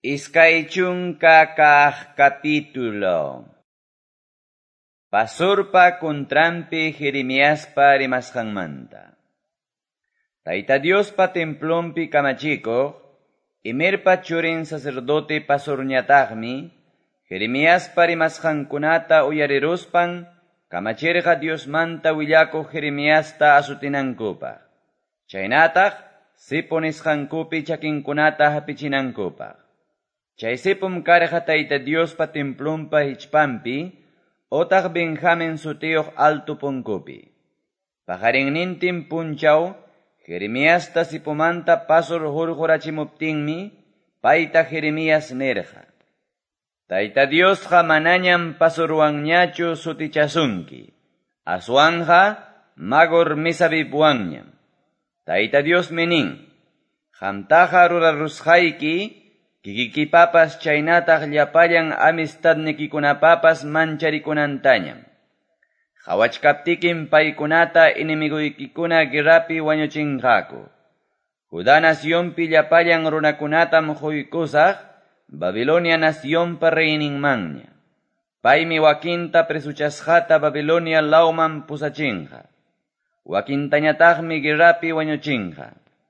Iskay chunka kaq capítulo. Pasurpa contrampi Jeremiaspa rimasqanmanta. Tayta Diospa templompi kamachiko, imerpa churin sacerdote pasurñataqmi, Jeremiaspa rimasqankunata uyariruspan, kamachirqa Diosmanta willako Jeremiasta asutinankupa. Chaynataq, siponisqankupi chakinkunata hapichinankupa. Chay sipum karqa Tayta Diospa templompa hichpampi, otaq Benjamin sutiyuq altu punkupi. Pajarinnintin punchaw, Jeremiasta sipumanta pasur hurqurachimuptinmi, payta Jeremias nerqa. Tayta Diosqa manañam pasurwanñachu sutichasunki. Aswanja magor misabibwanñam. Tayta Dios menin, qamtaqa rurarusqayki, kikikipapas chaynataq llapallan amistadnikikunapapas mancharikunantañam. Qhawachkaptikim paykunata inimiguykikuna guerrapi wañuchinqaku. Judá nacionpi llapallan runakunatam quykusaq, Babilonia nacionpa reyninmanña. Paymi wakinta presuchasqata Babilonia lawman pusachinqa. Wakintañataqmi guerrapi wañuchinqa.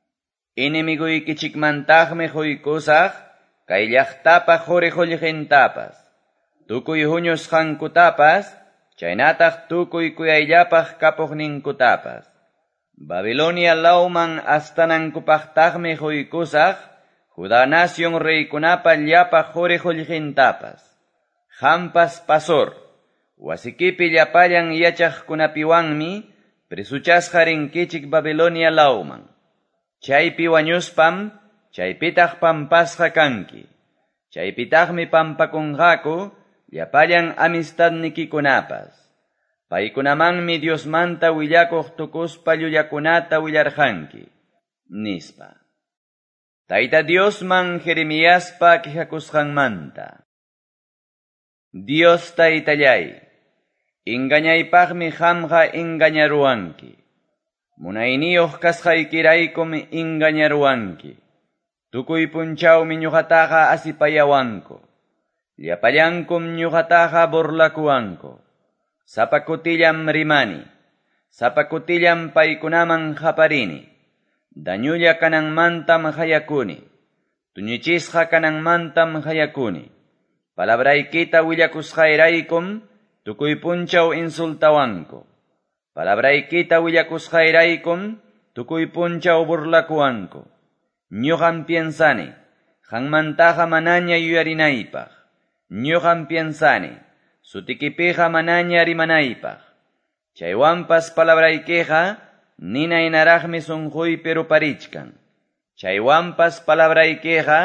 Inimiguykichikmantaqmi quykusaq, kay llaqtapa quriqullqintapas, tukuy huñusqankutapas, chaynataq tukuy kuyayllapaq kapuqninkutapas. Babilonia lawman astanankupaqtaqmi quykusaq, Judá nación reykunapa llapa quriqullqintapas. Qampas pasor, wasikipi llapallan yachaqkunapiwanmi, prisuchasqa rinkichik Babilonia lawman. Chaypi wañuspam, chaypitaq pampasqa kanki. Chaypitaqmi pampakunqaku, llapallan amistadnikikunapas. Paykunamanmi Diosmanta willakuq tukuspa llullakunata willarqanki. Nispa. Tayta Diosman Jeremiaspa qihakusqanmanta. Dios taytallay, engañaypaqmi qamqa engañaruwanki. Munayniyuq kasqaykiraykum engañaruwanki. Tukuy punchawmi ñuqataqa asipayawanko. Llapallankum ñuqataqa burlakuwanko. Sapakutillam rimani. Sapakutillam paykunaman qaparini. Dañulla kananmantam hayakuni. Tuñichisqa kananmantam hayakuni. Palabraykita willakusqayraykum tukuy punchaw insultawanko. Palabraykita willakusqayraykum tukuy punchaw burlakuwanko. Ñuqam piensani, qanmantaqa manaña yuyarinaypaq. Ñuqam piensani, sutikipiqa manaña rimanaypaq. Chaywanpas palabraykiqa, ninaynaraqmi sunquypi ruparichkan. Chaywanpas palabraykiqa,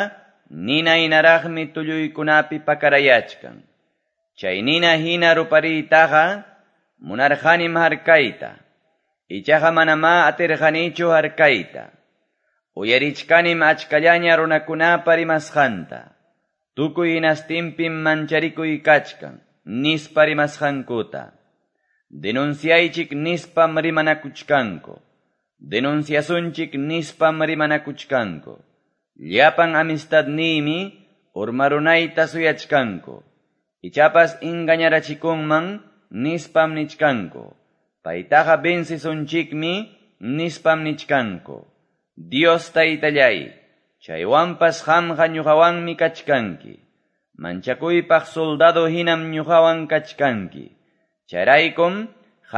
ninaynaraqmi tulluykunapi pakarayachkan. Chay nina hina rupariytaqa, munarqanim harkayta. Ichaqa manama atirqanichu harkayta. Uyarichkanim achkallaña runakunapa rimasqanta. Tukuy hinastinpim mancharikuy kachkan, nispa rimasqankuta. Denunciaychik nispam rimanakuchkanko. Denunciasunchik nispam rimanakuchkanko. Llapan amistadniymi urmarunayta suyachkanko. Ichapas engañarachikunman nispam nichkanko. Paytaqa bensisunchikmi nispam nichkanko. Dios taytallay, chaywanpas qamqa ñuqawanmi kachkanki. Manchakuypaq soldado hinam ñuqawan kachkanki. Chayraykum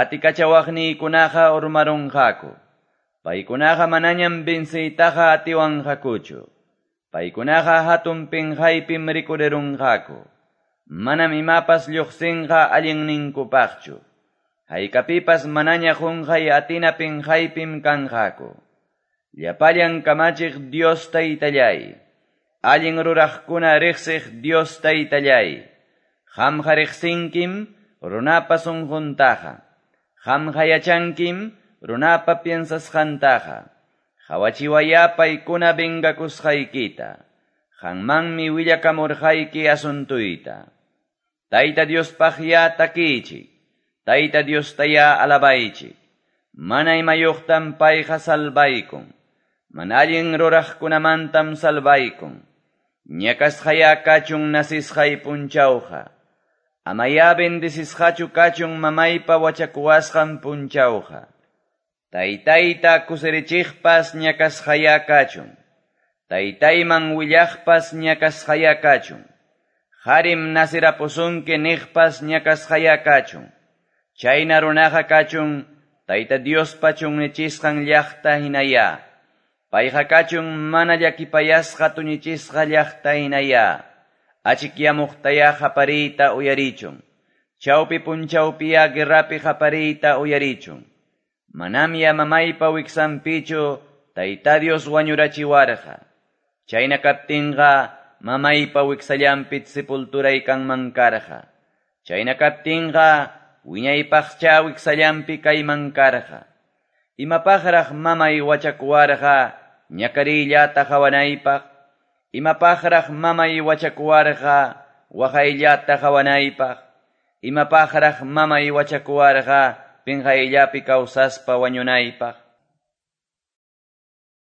qatikachawaqniykunaqa urmarunqaku. Paykunaqa manañam bensiytaqa atiwanqakuchu. Paykunaqa hatun penqaypim rikurirunqaku. Manam imapas lluqsinqa allinninkupaqchu. Haykapipas manaña qunqay atina penqaypim kanqaku. Llapallan kamachiq Dios taytallay. Allin ruraqkuna riqsiq Dios taytallay. Qamqa riqsinkim runapa sunquntaqa. Qamqa yachankim runapa piensasqantaqa. Qawachiwaya paykuna vengakusqaykita. Qanmanmi willakamurqayki asuntuyta. Tayta Diospaqya takichik. Tayta Diostaya alabaychik. Mana imayuqtam payqa salvaykun. Manallin ruraqkunamantam salvaykun. ñakasqaya kachun nasisqay punchawqa. Amaya bendisisqachu kachun mamaypa wachakuwasqan punchawqa. Taytayta kusirichiqpas ñakasqaya kachun. Taytayman willaqpas ñakasqaya kachun. Harim nasirapusunki niqpas ñakasqaya kachun. Chayna runaqa kachun Tayta Diospa chunnichisqan llaqta hinaya. Payqa kachun mana llakipayasqa tuñichisqa llaqta hinaya. Achikyamuqtaya qapariyta uyarichun. Chawpi punchawpiya guerrapi qapariyta uyarichun. Manamya mamaypa wiksanpichu Tayta Dios wañurachiwarqa. Chayna kaptinqa mamaypa wiksallanpit sepulturay kanman karqa. Chayna kaptinqa wiñaypaqcha wiksallanpi kayman karqa. Imapaqraq mamay wachakuwarqa ñakariyllata qawanaypaq. Imapaqraq mamay wachakuwarqa waqayllata qawanaypaq. Imapaqraq mamay wachakuwarqa pinqayllapi kawsaspa wañunaypaq.